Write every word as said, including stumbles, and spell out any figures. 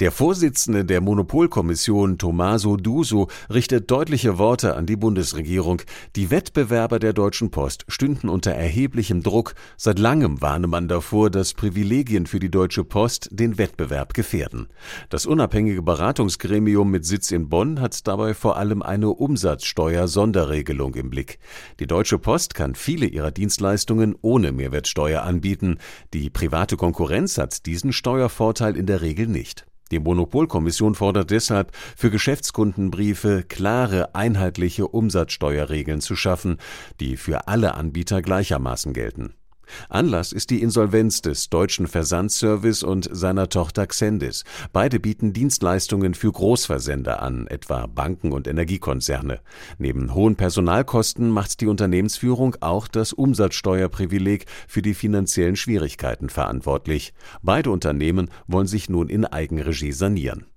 Der Vorsitzende der Monopolkommission, Tommaso Duso, richtet deutliche Worte an die Bundesregierung. Die Wettbewerber der Deutschen Post stünden unter erheblichem Druck. Seit langem warne man davor, dass Privilegien für die Deutsche Post den Wettbewerb gefährden. Das unabhängige Beratungsgremium mit Sitz in Bonn hat dabei vor allem eine Umsatzsteuer-Sonderregelung im Blick. Die Deutsche Post kann viele ihrer Dienstleistungen ohne Mehrwertsteuer anbieten. Die private Konkurrenz hat diesen Steuervorteil in der Regel nicht. Die Monopolkommission fordert deshalb, für Geschäftskundenbriefe klare, einheitliche Umsatzsteuerregeln zu schaffen, die für alle Anbieter gleichermaßen gelten. Anlass ist die Insolvenz des Deutschen Versandservice und seiner Tochter Xendis. Beide bieten Dienstleistungen für Großversender an, etwa Banken und Energiekonzerne. Neben hohen Personalkosten macht die Unternehmensführung auch das Umsatzsteuerprivileg für die finanziellen Schwierigkeiten verantwortlich. Beide Unternehmen wollen sich nun in Eigenregie sanieren.